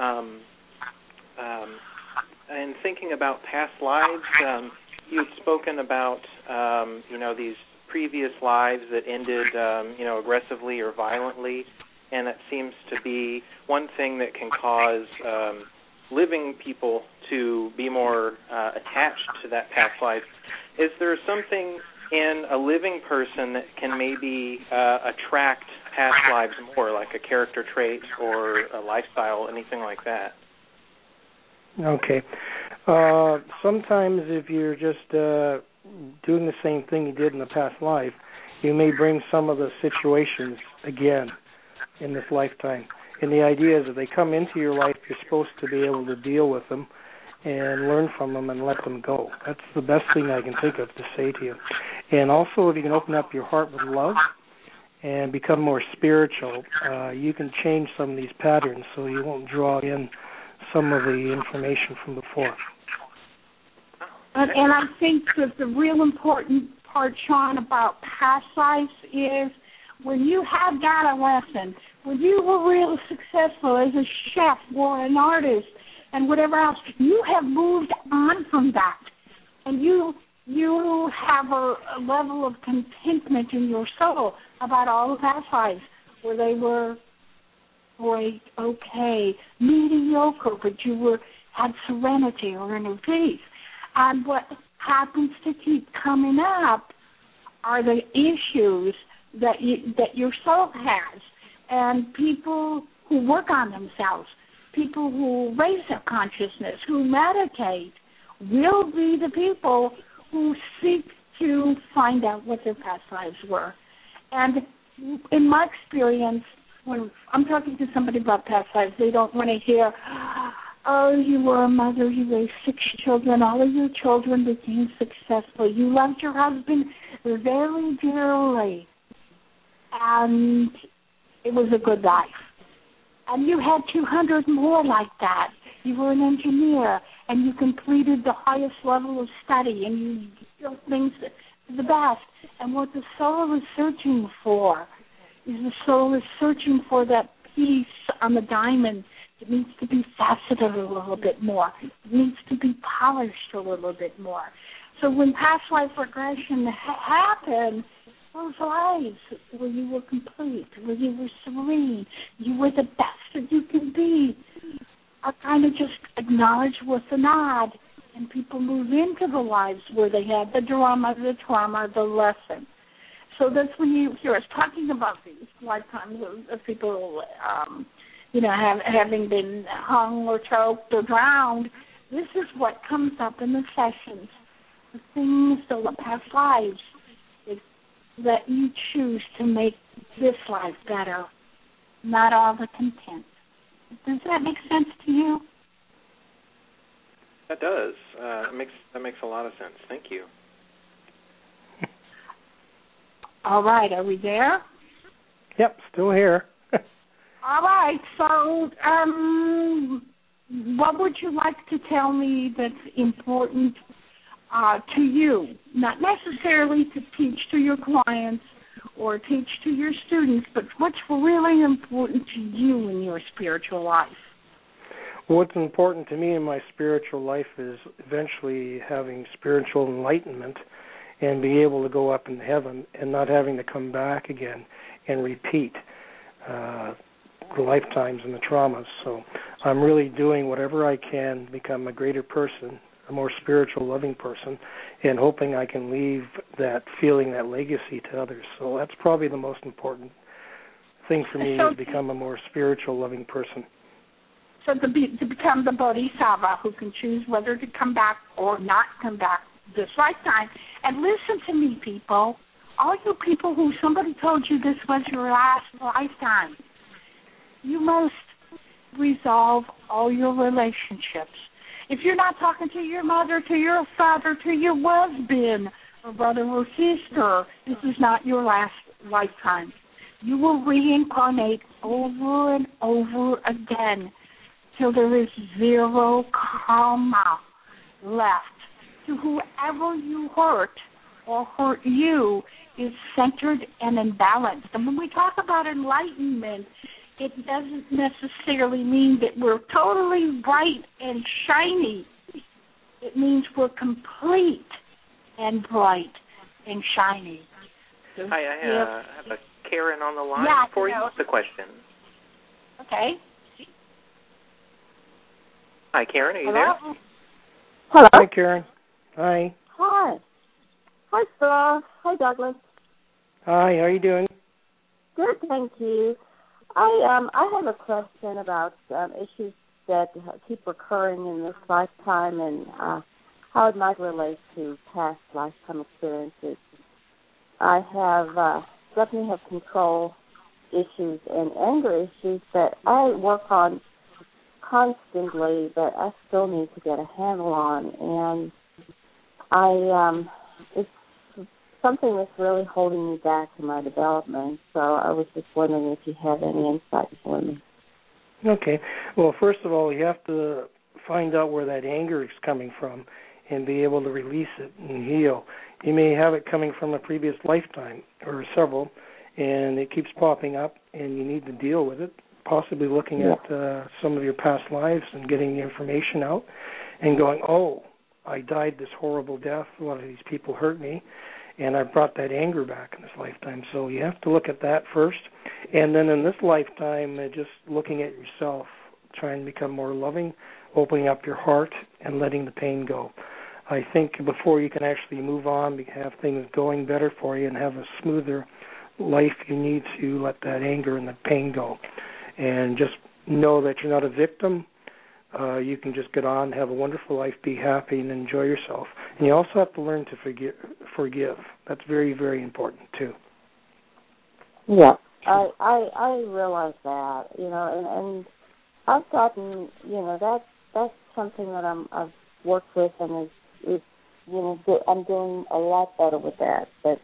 In thinking about past lives, you had spoken about these previous lives that ended aggressively or violently, and that seems to be one thing that can cause living people to be more attached to that past life. Is there something in a living person that can maybe attract past lives more, like a character trait or a lifestyle, anything like that?
Okay. Sometimes if you're just doing the same thing you did in the past life, you may bring some of the situations again in this lifetime. And the idea is that they come into your life, you're supposed to be able to deal with them and learn from them and let them go. That's the best thing I can think of to say to you. And also, if you can open up your heart with love and become more spiritual, you can change some of these patterns so you won't draw in some of the information from before.
And I think that the real important part, Sean, about past lives is when you have got a lesson, when you were really successful as a chef or an artist and whatever else, you have moved on from that. And you have a level of contentment in your soul about all the past lives where they were great, okay, mediocre, but you had serenity or inner peace. And what happens to keep coming up are the issues that your soul has. And people who work on themselves, people who raise their consciousness, who meditate, will be the people who seek to find out what their past lives were. And in my experience, when I'm talking to somebody about past lives, they don't want to hear, oh, you were a mother, you raised 6 children, all of your children became successful, you loved your husband very dearly, and it was a good life. And you had 200 more like that. You were an engineer, and you completed the highest level of study, and you built things to the best. And what the soul is searching for is the soul is searching for that piece on the diamond. It needs to be faceted a little bit more. It needs to be polished a little bit more. So when past life regression happened, those lives where you were complete, where you were serene, you were the best that you can be, are kind of just acknowledged with a nod, and people move into the lives where they had the drama, the trauma, the lesson. So that's when you hear us talking about these lifetimes of people, having been hung or choked or drowned. This is what comes up in the sessions, the things, the past lives that you choose to make this life better, not all the content. Does that make sense to you?
That does. That makes a lot of sense. Thank you.
All right, are we there?
Yep, still here.
All right, so what would you like to tell me that's important to you? Not necessarily to teach to your clients or teach to your students, but what's really important to you in your spiritual life?
Well, what's important to me in my spiritual life is eventually having spiritual enlightenment and be able to go up in heaven and not having to come back again and repeat the lifetimes and the traumas. So I'm really doing whatever I can to become a greater person, a more spiritual, loving person, and hoping I can leave that feeling, that legacy to others. So that's probably the most important thing for me, is become a more spiritual, loving person.
So to become the Bodhisattva who can choose whether to come back or not come back this lifetime. And listen to me, people. All you people who somebody told you this was your last lifetime, you must resolve all your relationships. If you're not talking to your mother, to your father, to your husband, or brother or sister, this is not your last lifetime. You will reincarnate over and over again till there is zero karma left. To whoever you hurt or hurt you is centered and imbalanced. And when we talk about enlightenment, it doesn't necessarily mean that we're totally bright and shiny. It means we're complete and bright and shiny. So
Hi, I have a Karen on the line for you. The question.
Okay.
Hi, Karen, are you
Hello?
there?
Hello.
Hi, Karen. Hi.
Hi. Hi, Star. Hi, Douglas.
Hi, how are you doing?
Good, thank you. I have a question about issues that keep recurring in this lifetime and how it might relate to past lifetime experiences. I definitely have control issues and anger issues that I work on constantly, but I still need to get a handle on. And it's something that's really holding me back in my development. So I was just wondering if you have any insight for me.
Okay. Well, first of all, you have to find out where that anger is coming from and be able to release it and heal. You may have it coming from a previous lifetime or several, and it keeps popping up, and you need to deal with it, possibly looking at some of your past lives and getting the information out and going, oh, I died this horrible death, a lot of these people hurt me, and I brought that anger back in this lifetime. So you have to look at that first. And then in this lifetime, just looking at yourself, trying to become more loving, opening up your heart, and letting the pain go. I think before you can actually move on, have things going better for you and have a smoother life, you need to let that anger and the pain go. And just know that you're not a victim. you can just get on, have a wonderful life, be happy, and enjoy yourself. And you also have to learn to forgive. That's very, very important too.
Yeah, I realize that, and I've gotten, that's something that I've worked with, and is I'm doing a lot better with that. But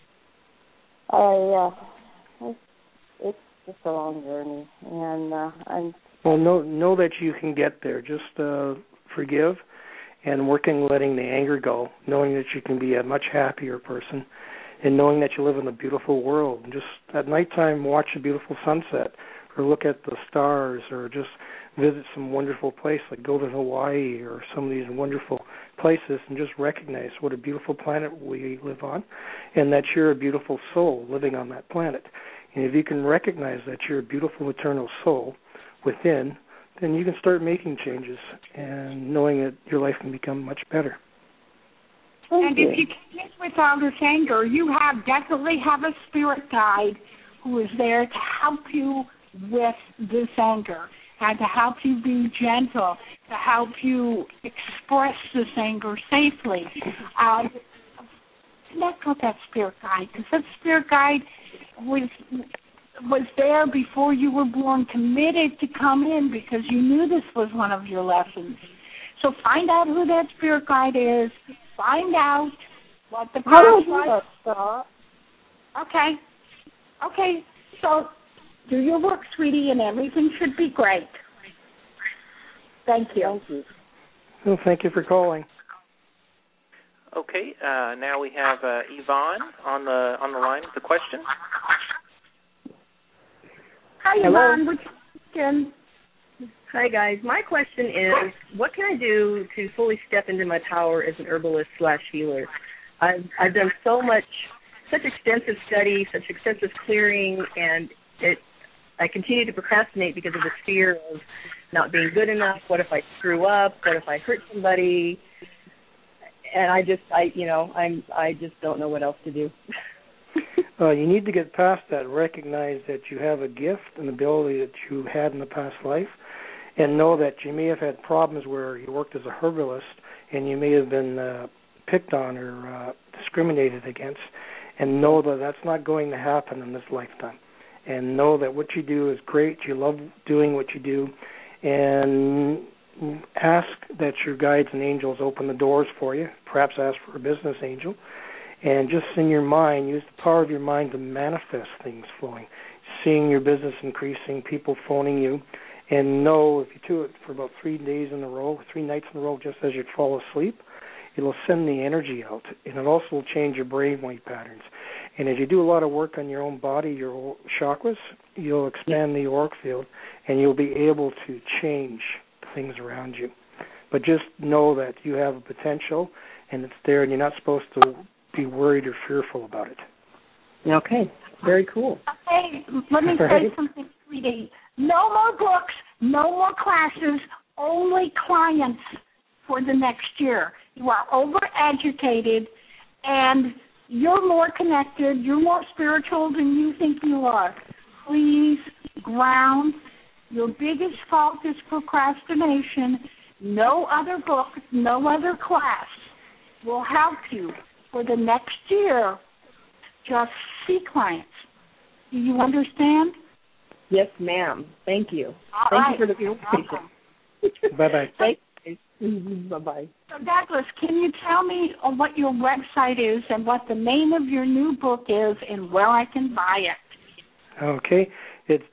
it's just a long journey, and
well, know that you can get there. Just forgive, and letting the anger go, knowing that you can be a much happier person, and knowing that you live in a beautiful world. And just at nighttime, watch a beautiful sunset, or look at the stars, or just visit some wonderful place, like go to Hawaii or some of these wonderful places, and just recognize what a beautiful planet we live on, and that you're a beautiful soul living on that planet. And if you can recognize that you're a beautiful eternal soul within, then you can start making changes and knowing that your life can become much better.
And if you can't with all this anger, you definitely have a spirit guide who is there to help you with this anger and to help you be gentle, to help you express this anger safely. Connect with that spirit guide, because that spirit guide was there before you were born, committed to come in because you knew this was one of your lessons. So find out who that spirit guide is. Find out what the past life. Okay. So do your work, sweetie, and everything should be great. Thank you.
Well, thank you for calling.
Okay. Now we have Yvonne on the line with the question.
Hi, Yvonne. What's your question?
Hi, guys. My question is, what can I do to fully step into my power as an herbalist/healer? I've done such extensive study, such extensive clearing, and I continue to procrastinate because of the fear of not being good enough. What if I screw up? What if I hurt somebody? And I just don't know what else to do.
You need to get past that, recognize that you have a gift and ability that you had in the past life, and know that you may have had problems where you worked as a herbalist and you may have been picked on or discriminated against, and know that that's not going to happen in this lifetime. And know that what you do is great, you love doing what you do, and ask that your guides and angels open the doors for you, perhaps ask for a business angel, and just in your mind, use the power of your mind to manifest things flowing, seeing your business increasing, people phoning you, and know if you do it for about 3 nights in a row, just as you'd fall asleep, it'll send the energy out, and it also will change your brainwave patterns. And as you do a lot of work on your own body, your chakras, you'll expand the auric field, and you'll be able to change things around you. But just know that you have a potential, and it's there, and you're not supposed to be worried or fearful about it.
Okay, very cool.
Okay, let me say something, sweetie. No more books, no more classes, only clients for the next year. You are overeducated, and you're more connected, you're more spiritual than you think you are. Please ground. Your biggest fault is procrastination. No other book, no other class will help you for the next year. Just see clients. Do you understand?
Yes, ma'am. Thank you. Thank you for the conversation.
Bye-bye.
Thank you. Bye-bye.
So, Douglas, can you tell me what your website is and what the name of your new book is and where I can buy it?
Okay. It's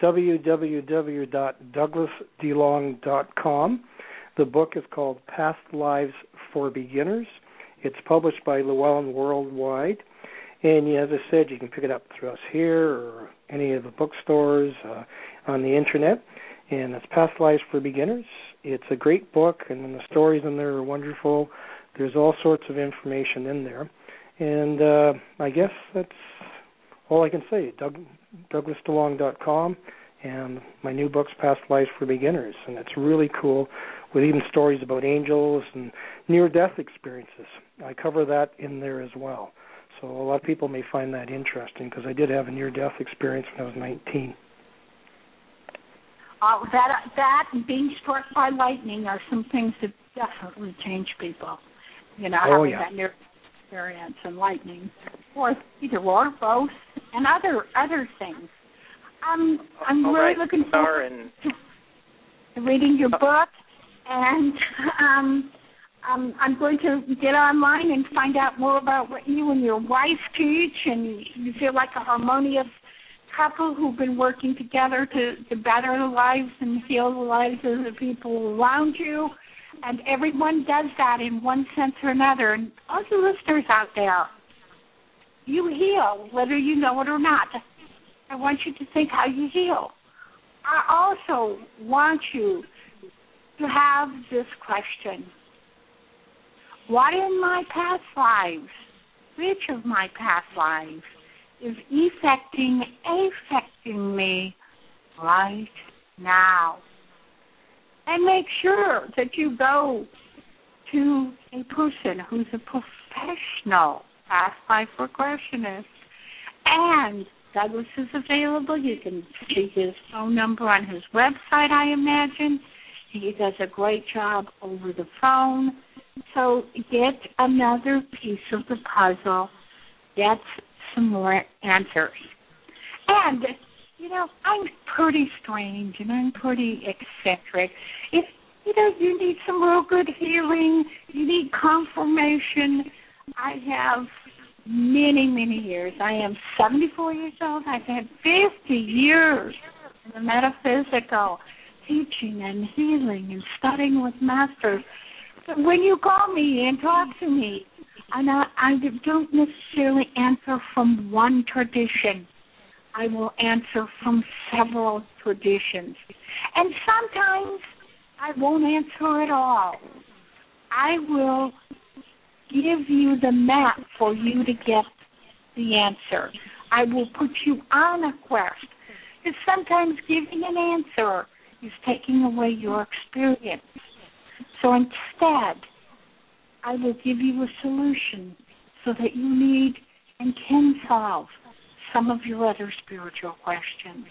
www.douglasdelong.com. The book is called Past Lives for Beginners. It's published by Llewellyn Worldwide. And as I said, you can pick it up through us here or any of the bookstores on the Internet. And it's Past Lives for Beginners. It's a great book, and the stories in there are wonderful. There's all sorts of information in there. And I guess that's all I can say. DouglasDeLong.com, and my new book's Past Lives for Beginners. And it's really cool, with even stories about angels and near-death experiences. I cover that in there as well. So a lot of people may find that interesting, because I did have a near-death experience when I was 19.
That and being struck by lightning are some things that definitely change people. Having that near experience and lightning, or either or, both, and other things. I'm really looking forward to reading your book, and I'm going to get online and find out more about what you and your wife teach, and you feel like a harmonious couple who've been working together to better the lives and heal the lives of the people around you. And everyone does that in one sense or another. And all the listeners out there, you heal, whether you know it or not. I want you to think how you heal. I also want you to have this question. What in my past lives, which of my past lives, is affecting me right now? And make sure that you go to a person who's a professional past life regressionist. And Douglas is available. You can see his phone number on his website, I imagine. He does a great job over the phone. So get another piece of the puzzle. Get some more answers. And, I'm pretty strange and I'm pretty eccentric. If, you need some real good healing, you need confirmation, I have many, many years. I am 74 years old. I've had 50 years in the metaphysical teaching and healing and studying with masters. So when you call me and talk to me, I don't necessarily answer from one tradition. I will answer from several traditions. And sometimes I won't answer at all. I will give you the map for you to get the answer. I will put you on a quest. Because sometimes giving an answer is taking away your experience. So instead, I will give you a solution so that you need and can solve some of your other spiritual questions.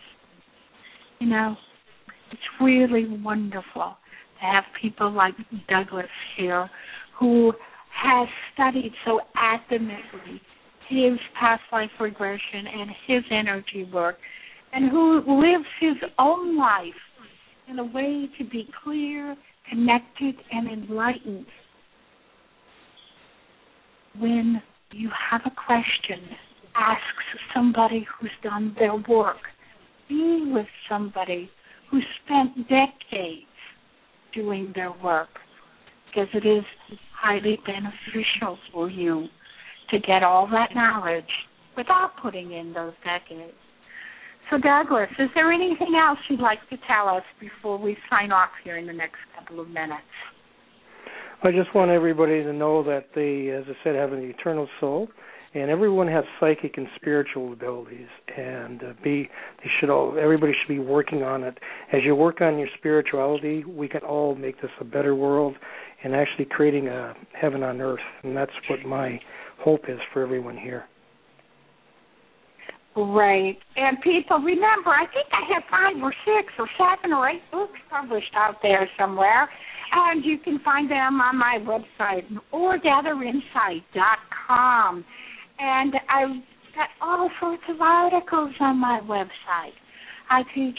It's really wonderful to have people like Douglas here who has studied so adamantly his past life regression and his energy work, and who lives his own life in a way to be clear, connected, and enlightened. When you have a question, ask somebody who's done their work. Be with somebody who spent decades doing their work, because it is highly beneficial for you to get all that knowledge without putting in those decades. So, Douglas, is there anything else you'd like to tell us before we sign off here in the next couple of minutes?
I just want everybody to know that they, as I said, have an eternal soul, and everyone has psychic and spiritual abilities, and everybody should be working on it. As you work on your spirituality, we can all make this a better world and actually creating a heaven on earth, and that's what my hope is for everyone here.
Right. And people, remember, I think I have 5 or 6 or 7 or 8 books published out there somewhere, and you can find them on my website, orgatherinsight.com. And I've got all sorts of articles on my website. I teach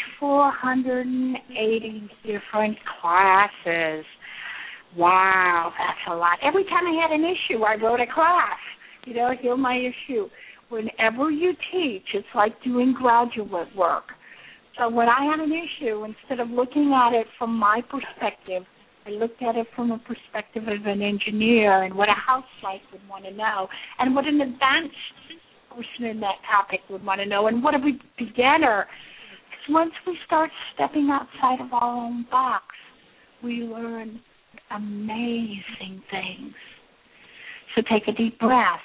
480 different classes. Wow, that's a lot. Every time I had an issue, I wrote a class, heal my issue. Whenever you teach, it's like doing graduate work. So when I had an issue, instead of looking at it from my perspective, I looked at it from a perspective of an engineer and what a housewife would want to know, and what an advanced person in that topic would want to know, and what a beginner. Because once we start stepping outside of our own box, we learn amazing things. So take a deep breath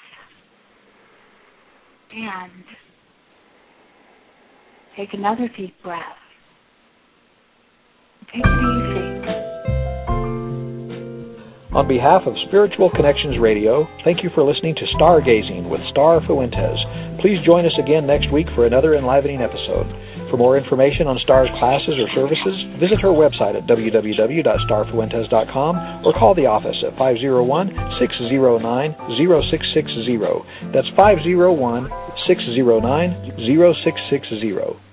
and take another deep breath. Take it easy.
On behalf of Spiritual Connections Radio, thank you for listening to Stargazing with Star Fuentes. Please join us again next week for another enlivening episode. For more information on Star's classes or services, visit her website at www.starfuentes.com or call the office at 501-609-0660. That's 501-609-0660.